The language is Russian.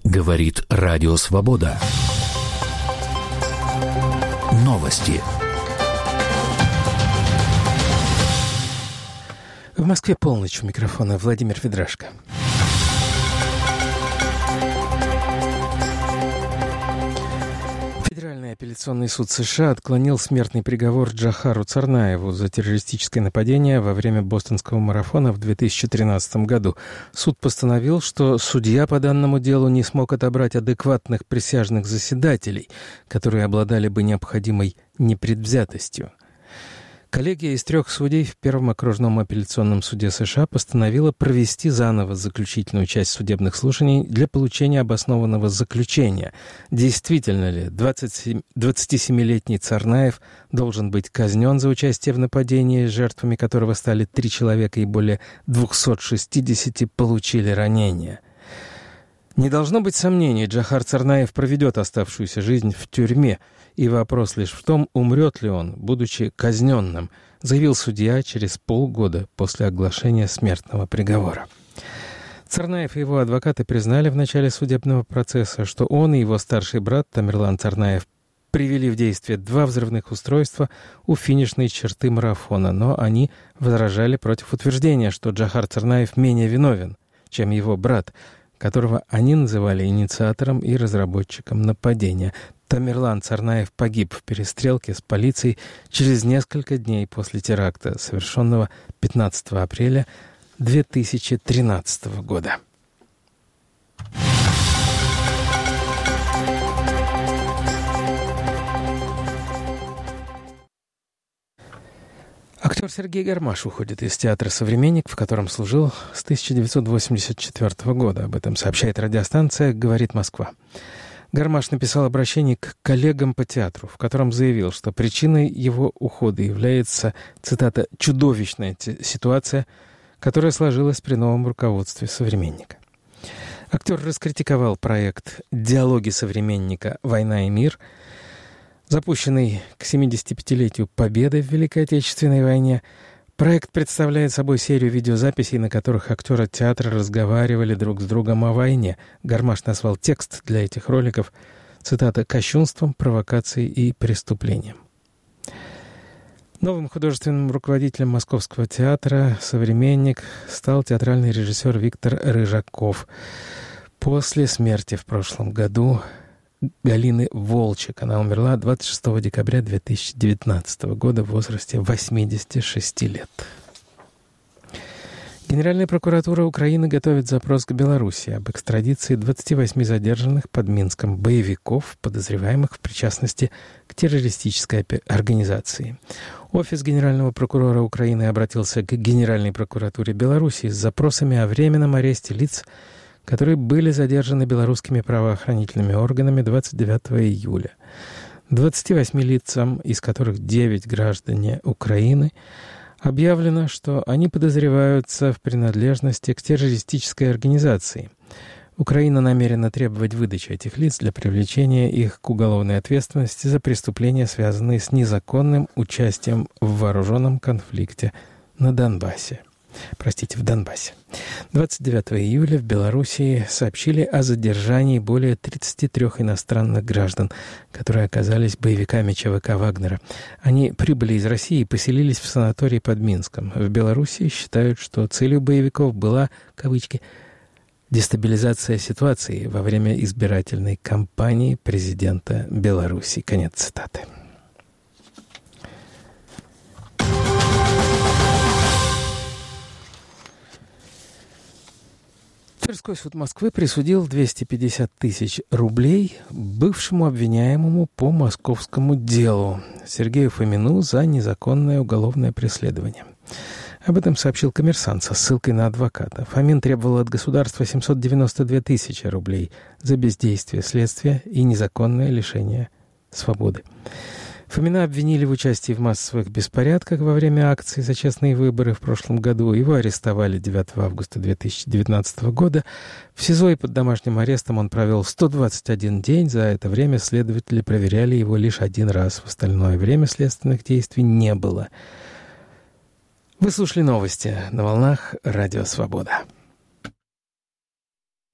Говорит Радио Свобода. Новости. В Москве полночь. У микрофона Владимир Ведрашко. Федеральный апелляционный суд США отклонил смертный приговор Джохару Царнаеву за террористическое нападение во время бостонского марафона в 2013 году. Суд постановил, что судья по данному делу не смог отобрать адекватных присяжных заседателей, которые обладали бы необходимой непредвзятостью. Коллегия из 3 судей в Первом окружном апелляционном суде США постановила провести заново заключительную часть судебных слушаний для получения обоснованного заключения. Действительно ли 27-летний Царнаев должен быть казнен за участие в нападении, жертвами которого стали 3 человека и более 260 получили ранения? Не должно быть сомнений, Джохар Царнаев проведет оставшуюся жизнь в тюрьме, и вопрос лишь в том, умрет ли он, будучи казненным, заявил судья через полгода после оглашения смертного приговора. Царнаев и его адвокаты признали в начале судебного процесса, что он и его старший брат Тамерлан Царнаев привели в действие 2 взрывных устройства у финишной черты марафона, но они возражали против утверждения, что Джохар Царнаев менее виновен, чем его брат, которого они называли инициатором и разработчиком нападения. Тамерлан Царнаев погиб в перестрелке с полицией через несколько дней после теракта, совершенного 15 апреля 2013 года. Актер Сергей Гармаш уходит из театра «Современник», в котором служил с 1984 года. Об этом сообщает радиостанция «Говорит Москва». Гармаш написал обращение к коллегам по театру, в котором заявил, что причиной его ухода является, цитата, «чудовищная ситуация, которая сложилась при новом руководстве «Современника». Актер раскритиковал проект «Диалоги современника. Война и мир», запущенный к 75-летию Победы в Великой Отечественной войне. Проект представляет собой серию видеозаписей, на которых актеры театра разговаривали друг с другом о войне. Гармаш назвал текст для этих роликов, цитата, «кощунством, провокацией и преступлением». Новым художественным руководителем Московского театра «Современник» стал театральный режиссер Виктор Рыжаков. После смерти в прошлом году Галины Волчек. Она умерла 26 декабря 2019 года в возрасте 86 лет. Генеральная прокуратура Украины готовит запрос к Беларуси об экстрадиции 28 задержанных под Минском боевиков, подозреваемых в причастности к террористической организации. Офис Генерального прокурора Украины обратился к Генеральной прокуратуре Беларуси с запросами о временном аресте лиц, которые были задержаны белорусскими правоохранительными органами 29 июля. 28 лицам, из которых 9 граждане Украины, объявлено, что они подозреваются в принадлежности к террористической организации. Украина намерена требовать выдачи этих лиц для привлечения их к уголовной ответственности за преступления, связанные с незаконным участием в вооруженном конфликте в Донбассе. 29 июля в Белоруссии сообщили о задержании более 33 иностранных граждан, которые оказались боевиками ЧВК «Вагнера». Они прибыли из России и поселились в санатории под Минском. В Белоруссии считают, что целью боевиков была, кавычки, «дестабилизация ситуации во время избирательной кампании президента Беларуси». Конец цитаты. Тверской суд Москвы присудил 250 тысяч рублей бывшему обвиняемому по московскому делу Сергею Фомину за незаконное уголовное преследование. Об этом сообщил «Коммерсант» со ссылкой на адвоката. Фомин требовал от государства 792 тысячи рублей за бездействие следствия и незаконное лишение свободы. Фомина обвинили в участии в массовых беспорядках во время акции за честные выборы в прошлом году. Его арестовали 9 августа 2019 года. В СИЗО и под домашним арестом он провел 121 день. За это время следователи проверяли его лишь один раз. В остальное время следственных действий не было. Вы слушали новости на волнах Радио Свобода.